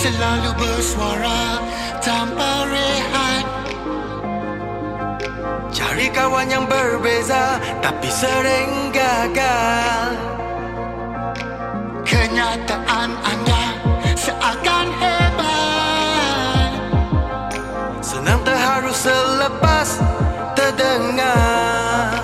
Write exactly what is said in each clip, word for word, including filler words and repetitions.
selalu bersuara tanpa rehat. Cari kawan yang berbeza tapi sering gagal. Kenyataan anda seakan hebat, senang terharu selepas terdengar.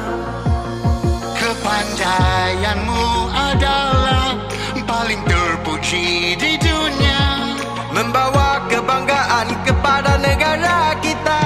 Kepandaianmu adalah paling terpuji di dunia, membawa kebanggaan kepada negara kita.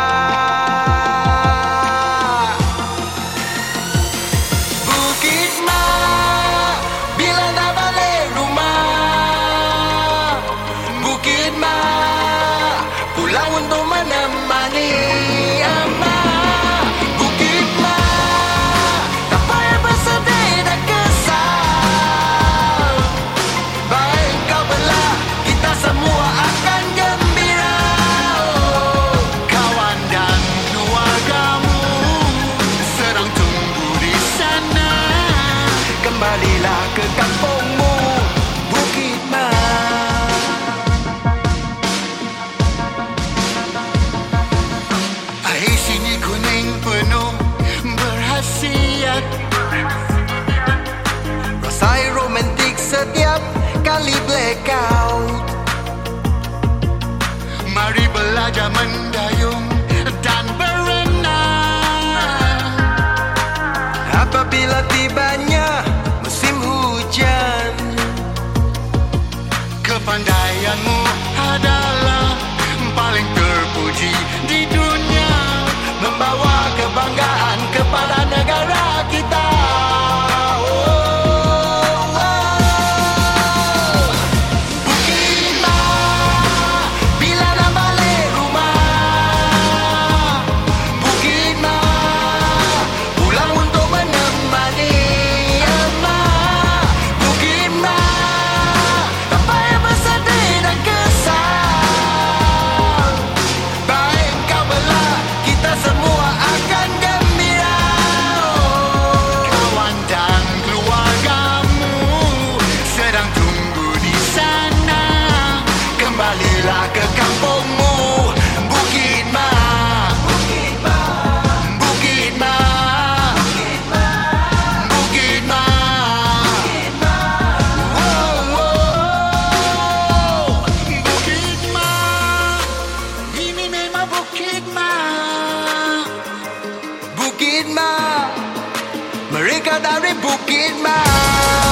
Bukit Mak, bila dah balik rumah. Bukit Mak, pulang untuk menemani emak. Bukit Mak, tak payah bersedih dan kesal. Baik kau belah, kita semua akan gembira. Oh, kawan dan keluargamu sedang tunggu di sana. kembalilah ke kampungmu, Bukit Mak. Air sini kuning penuh berhasiat, Rasai romantik setiap kali blackout. mari belajar mendayung dan berenang. Apabila tibanya musim hujan, Kepandaianmu adalah paling terpuji di dunia, membawa kebanggaan kepada negara kita. Oh, oh. Bukit Mak, bila nak balik rumah. Bukit Mak, pulang untuk menemani emak. Bukit Mak, tak payah bersedih dan kesal. Baik kau belah, kita semua akan gembira. Oh, kawan dan keluargamu sedang tunggu di sana. kembalilah ke kampungmu, Bukit Mak. Bukit Mak, Bukit Mak, Bukit Mak, Bukit Mak. Oh, oh. Bukit Mak, ini memang Bukit Mak. Bukit Mak, mereka dari Bukit Mak.